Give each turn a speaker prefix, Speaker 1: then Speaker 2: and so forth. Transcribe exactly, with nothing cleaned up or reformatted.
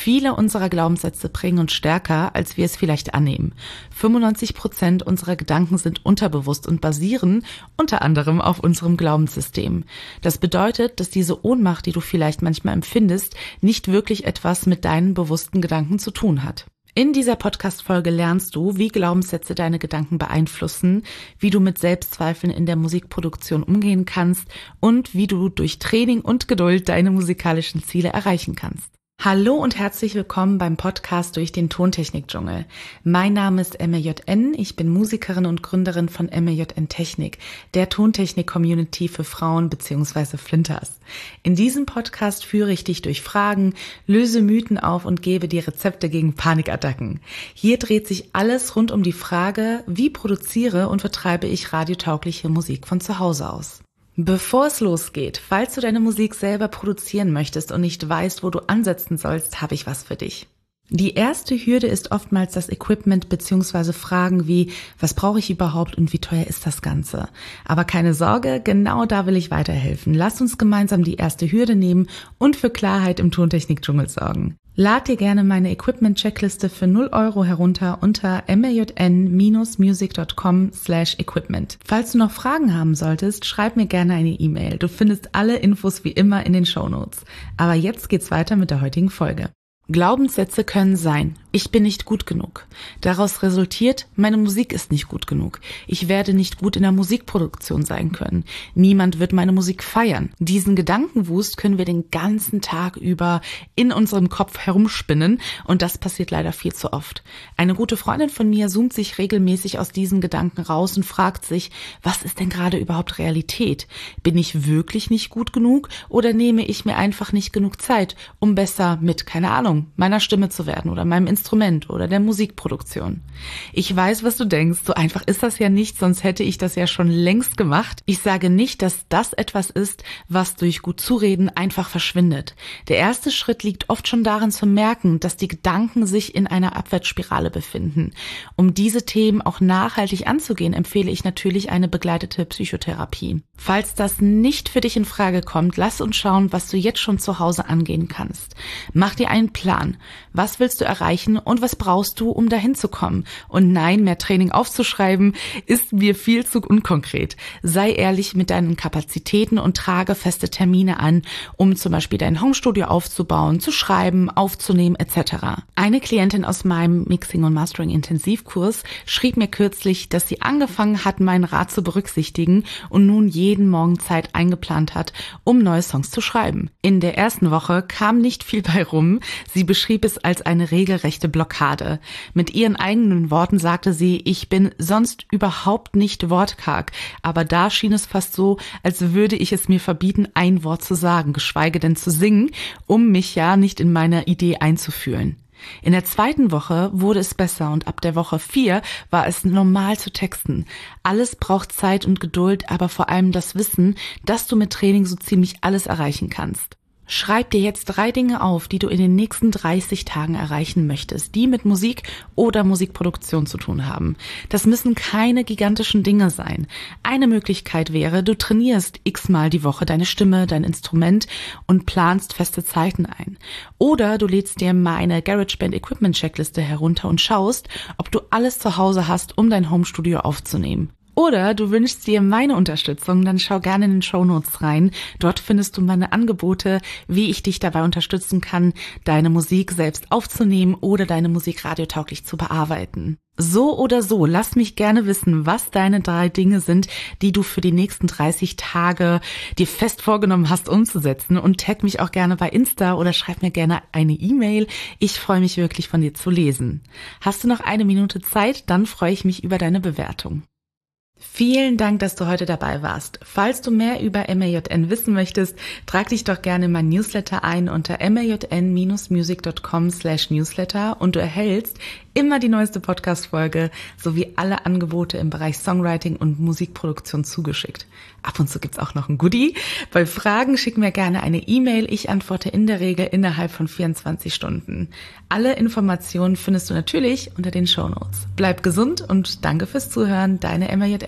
Speaker 1: Viele unserer Glaubenssätze prägen uns stärker, als wir es vielleicht annehmen. fünfundneunzig Prozent unserer Gedanken sind unterbewusst und basieren unter anderem auf unserem Glaubenssystem. Das bedeutet, dass diese Ohnmacht, die du vielleicht manchmal empfindest, nicht wirklich etwas mit deinen bewussten Gedanken zu tun hat. In dieser Podcast-Folge lernst du, wie Glaubenssätze deine Gedanken beeinflussen, wie du mit Selbstzweifeln in der Musikproduktion umgehen kannst und wie du durch Training und Geduld deine musikalischen Ziele erreichen kannst. Hallo und herzlich willkommen beim Podcast durch den Tontechnik-Dschungel. Mein Name ist M R J N, ich bin Musikerin und Gründerin von M R J N Technik, der Tontechnik-Community für Frauen bzw. Flinters. In diesem Podcast führe ich dich durch Fragen, löse Mythen auf und gebe dir Rezepte gegen Panikattacken. Hier dreht sich alles rund um die Frage, wie produziere und vertreibe ich radiotaugliche Musik von zu Hause aus. Bevor es losgeht, falls du deine Musik selber produzieren möchtest und nicht weißt, wo du ansetzen sollst, habe ich was für dich. Die erste Hürde ist oftmals das Equipment bzw. Fragen wie, was brauche ich überhaupt und wie teuer ist das Ganze? Aber keine Sorge, genau da will ich weiterhelfen. Lass uns gemeinsam die erste Hürde nehmen und für Klarheit im Tontechnik-Dschungel sorgen. Lad dir gerne meine Equipment-Checkliste für null Euro herunter unter m r j n dash music dot com slash equipment. Falls du noch Fragen haben solltest, schreib mir gerne eine E-Mail. Du findest alle Infos wie immer in den Shownotes. Aber jetzt geht's weiter mit der heutigen Folge. Glaubenssätze können sein: Ich bin nicht gut genug. Daraus resultiert, meine Musik ist nicht gut genug. Ich werde nicht gut in der Musikproduktion sein können. Niemand wird meine Musik feiern. Diesen Gedankenwust können wir den ganzen Tag über in unserem Kopf herumspinnen und das passiert leider viel zu oft. Eine gute Freundin von mir zoomt sich regelmäßig aus diesen Gedanken raus und fragt sich, was ist denn gerade überhaupt Realität? Bin ich wirklich nicht gut genug oder nehme ich mir einfach nicht genug Zeit, um besser mit, keine Ahnung, meiner Stimme zu werden oder meinem Instrument oder der Musikproduktion? Ich weiß, was du denkst. So einfach ist das ja nicht, sonst hätte ich das ja schon längst gemacht. Ich sage nicht, dass das etwas ist, was durch gut Zureden einfach verschwindet. Der erste Schritt liegt oft schon darin zu merken, dass die Gedanken sich in einer Abwärtsspirale befinden. Um diese Themen auch nachhaltig anzugehen, empfehle ich natürlich eine begleitete Psychotherapie. Falls das nicht für dich in Frage kommt, lass uns schauen, was du jetzt schon zu Hause angehen kannst. Mach dir einen Plan. Was willst du erreichen und was brauchst du, um dahin zu kommen? Und nein, mehr Training aufzuschreiben ist mir viel zu unkonkret. Sei ehrlich mit deinen Kapazitäten und trage feste Termine an, um zum Beispiel dein Homestudio aufzubauen, zu schreiben, aufzunehmen et cetera. Eine Klientin aus meinem Mixing- und Mastering-Intensivkurs schrieb mir kürzlich, dass sie angefangen hat, meinen Rat zu berücksichtigen und nun jeden Morgen Zeit eingeplant hat, um neue Songs zu schreiben. In der ersten Woche kam nicht viel bei rum. Sie beschrieb es als eine regelrechte Blockade. Mit ihren eigenen Worten sagte sie, ich bin sonst überhaupt nicht wortkarg, aber da schien es fast so, als würde ich es mir verbieten, ein Wort zu sagen, geschweige denn zu singen, um mich ja nicht in meiner Idee einzufühlen. In der zweiten Woche wurde es besser und ab der Woche vier war es normal zu texten. Alles braucht Zeit und Geduld, aber vor allem das Wissen, dass du mit Training so ziemlich alles erreichen kannst. Schreib dir jetzt drei Dinge auf, die du in den nächsten dreißig Tagen erreichen möchtest, die mit Musik oder Musikproduktion zu tun haben. Das müssen keine gigantischen Dinge sein. Eine Möglichkeit wäre, du trainierst x-mal die Woche deine Stimme, dein Instrument und planst feste Zeiten ein. Oder du lädst dir meine GarageBand Equipment Checkliste herunter und schaust, ob du alles zu Hause hast, um dein Homestudio aufzunehmen. Oder du wünschst dir meine Unterstützung, dann schau gerne in den Shownotes rein. Dort findest du meine Angebote, wie ich dich dabei unterstützen kann, deine Musik selbst aufzunehmen oder deine Musik radiotauglich zu bearbeiten. So oder so, lass mich gerne wissen, was deine drei Dinge sind, die du für die nächsten dreißig Tage dir fest vorgenommen hast umzusetzen, und tag mich auch gerne bei Insta oder schreib mir gerne eine E-Mail. Ich freue mich wirklich, von dir zu lesen. Hast du noch eine Minute Zeit? Dann freue ich mich über deine Bewertung. Vielen Dank, dass du heute dabei warst. Falls du mehr über M R J N wissen möchtest, trag dich doch gerne in mein Newsletter ein unter m r j n dash music dot com slash newsletter und du erhältst immer die neueste Podcast-Folge sowie alle Angebote im Bereich Songwriting und Musikproduktion zugeschickt. Ab und zu gibt's auch noch ein Goodie. Bei Fragen schick mir gerne eine E-Mail. Ich antworte in der Regel innerhalb von vierundzwanzig Stunden. Alle Informationen findest du natürlich unter den Shownotes. Bleib gesund und danke fürs Zuhören. Deine M R J